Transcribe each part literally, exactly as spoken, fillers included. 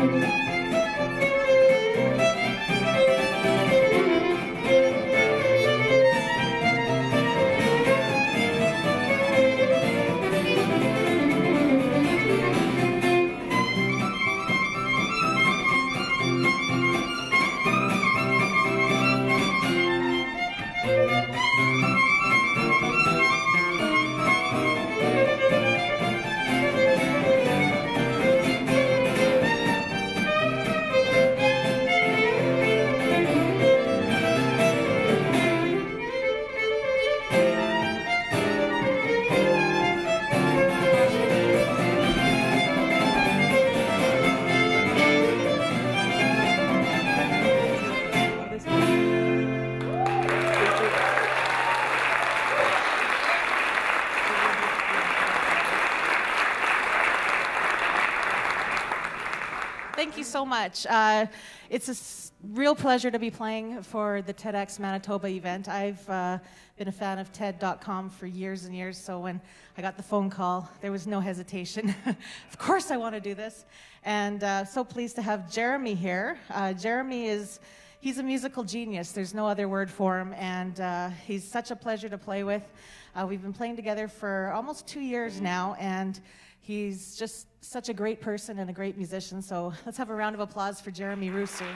Thank you so much. Uh, it's a s real pleasure to be playing for the TEDx Manitoba event. I've uh, been a fan of TED dot com for years and years, so when I got the phone call, there was no hesitation. Of course I want to do this. And uh, so pleased to have Jeremy here. Uh, Jeremy is, he's a musical genius. There's no other word for him, and uh, he's such a pleasure to play with. Uh, we've been playing together for almost two years now, and he's just such a great person and a great musician, so let's have a round of applause for Jeremy Russo.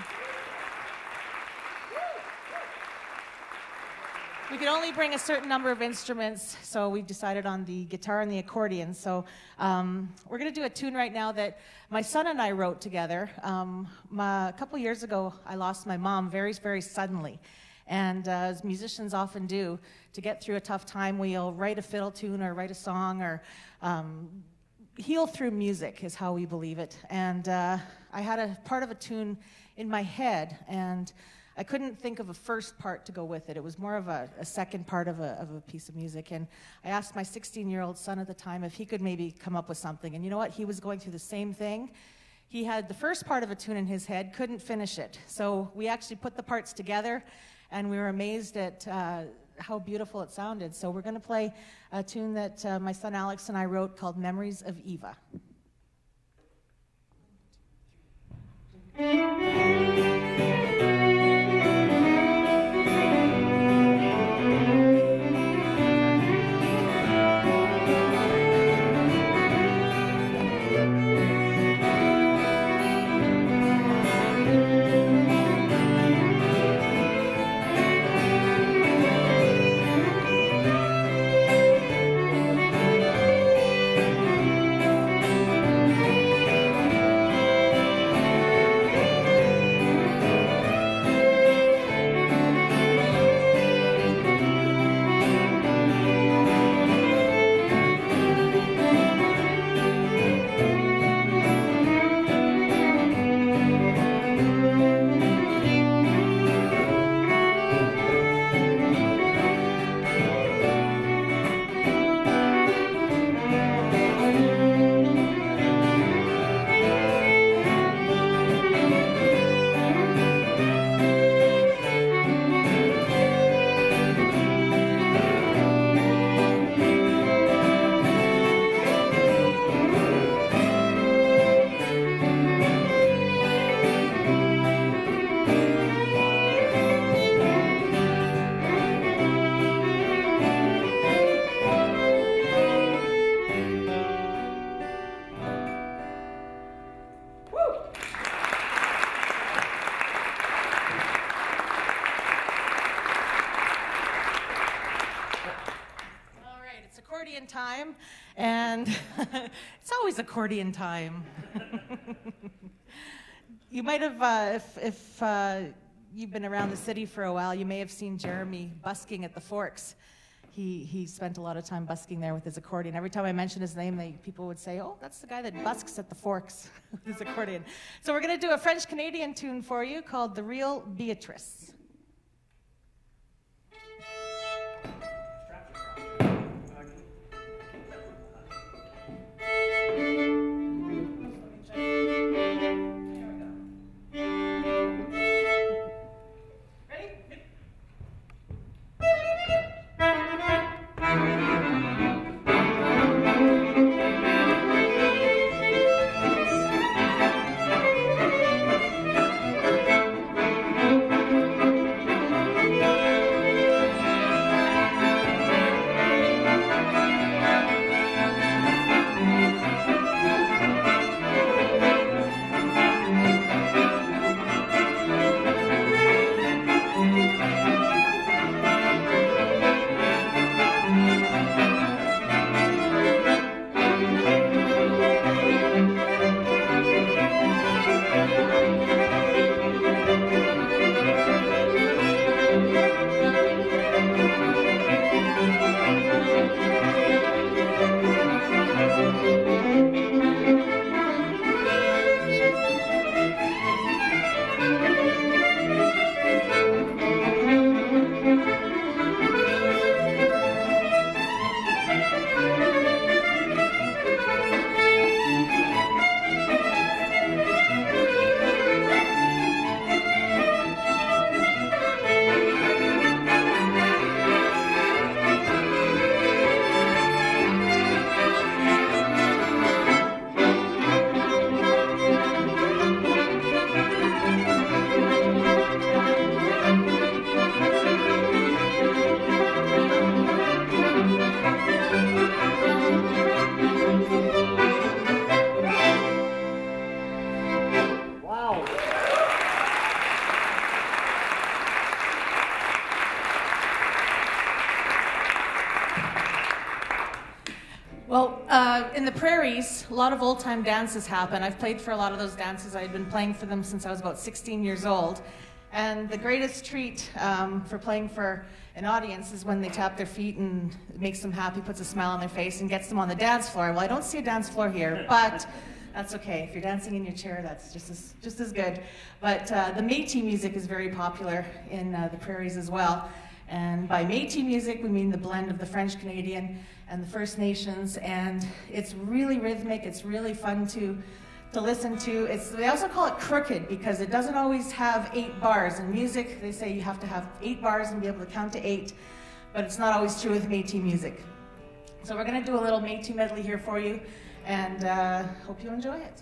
We could only bring a certain number of instruments, so we decided on the guitar and the accordion. So um, we're going to do a tune right now that my son and I wrote together. Um, my, a couple years ago, I lost my mom very, very suddenly. And uh, as musicians often do, to get through a tough time, we'll write a fiddle tune or write a song or um, heal through music is how we believe it. And uh, I had a part of a tune in my head, and I couldn't think of a first part to go with it. It was more of a, a second part of a, of a piece of music. And I asked my sixteen-year-old son at the time if he could maybe come up with something. And you know what? He was going through the same thing. He had the first part of a tune in his head, couldn't finish it. So we actually put the parts together, and we were amazed at uh, how beautiful it sounded. So we're going to play a tune that uh, my son Alex and I wrote called Memories of Eva. Time, and it's always accordion time. You might have, uh, if, if uh, you've been around the city for a while, you may have seen Jeremy busking at the Forks. He, he spent a lot of time busking there with his accordion. Every time I mention his name, they, people would say, oh, that's the guy that busks at the Forks with his accordion. So we're going to do a French-Canadian tune for you called The Real Beatrice. Thank you. in the prairies, a lot of old-time dances happen. I've played for a lot of those dances. I've been playing for them since I was about sixteen years old. And the greatest treat um, for playing for an audience is when they tap their feet and it makes them happy, puts a smile on their face, and gets them on the dance floor. Well, I don't see a dance floor here, but that's okay. If you're dancing in your chair, that's just as, just as good. But uh, the Métis music is very popular in uh, the prairies as well. And by Métis music, we mean the blend of the French Canadian and the First Nations. And it's really rhythmic. It's really fun to to listen to. It's, they also call it crooked because it doesn't always have eight bars. In music, they say you have to have eight bars and be able to count to eight, but it's not always true with Métis music. So we're going to do a little Métis medley here for you, and uh, hope you enjoy it.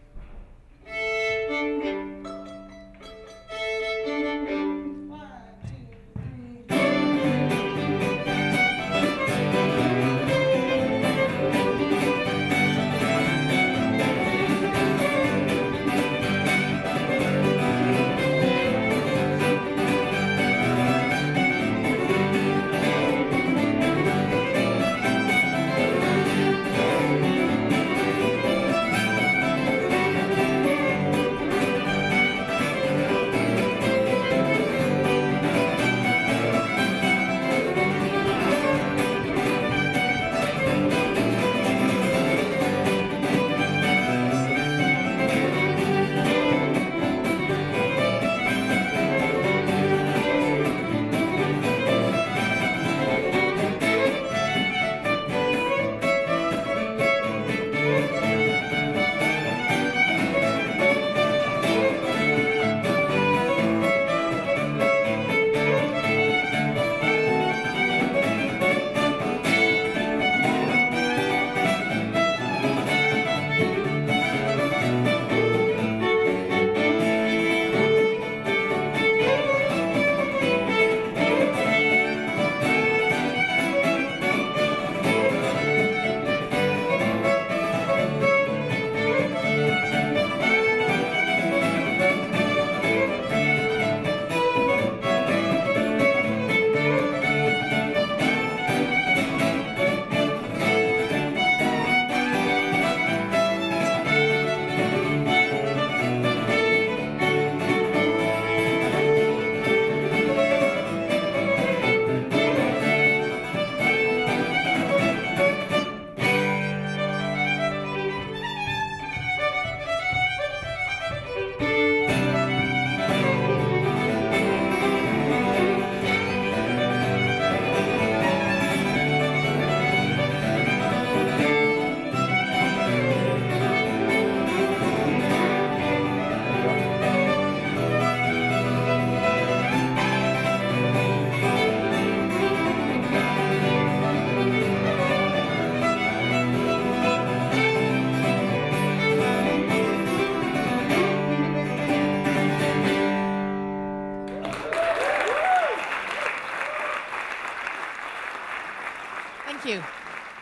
Thank you.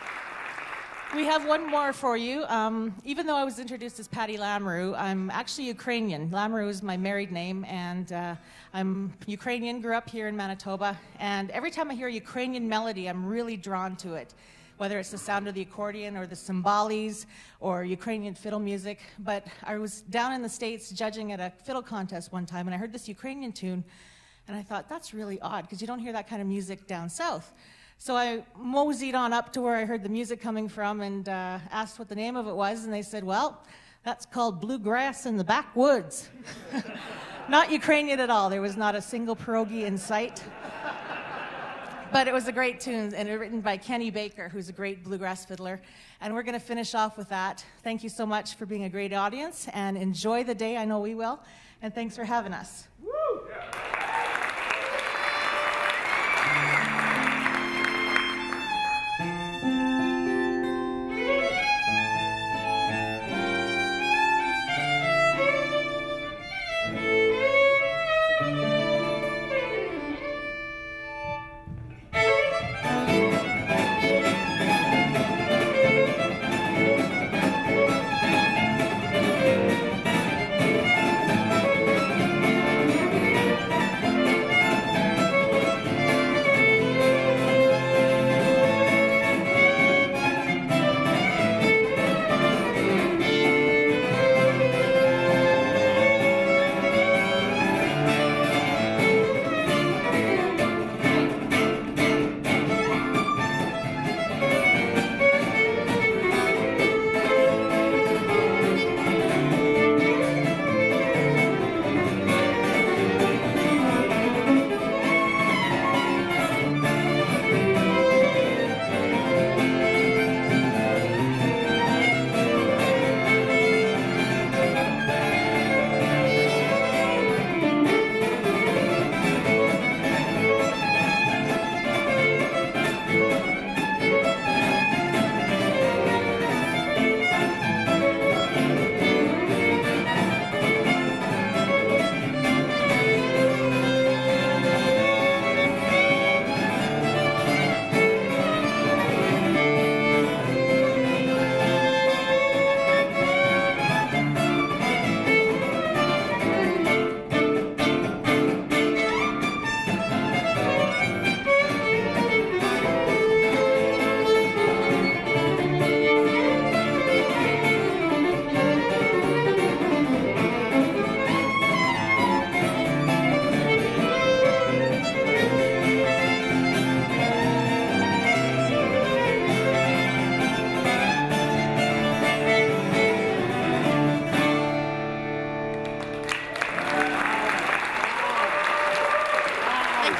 We have one more for you. Um, even though I was introduced as Patty Lamoureux, I'm actually Ukrainian. Lamoureux is my married name, and uh, I'm Ukrainian, grew up here in Manitoba, and every time I hear a Ukrainian melody, I'm really drawn to it, whether it's the sound of the accordion or the cymbales or Ukrainian fiddle music. But I was down in the States judging at a fiddle contest one time, and I heard this Ukrainian tune, and I thought, that's really odd, because you don't hear that kind of music down south. So I moseyed on up to where I heard the music coming from and uh, asked what the name of it was, and they said, well, that's called Bluegrass in the Backwoods. Not Ukrainian at all. There was not a single pierogi in sight. But it was a great tune, and it was written by Kenny Baker, who's a great bluegrass fiddler. And we're going to finish off with that. Thank you so much for being a great audience, and enjoy the day. I know we will. And thanks for having us. Woo! Yeah.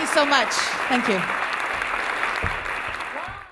you so much. Thank you.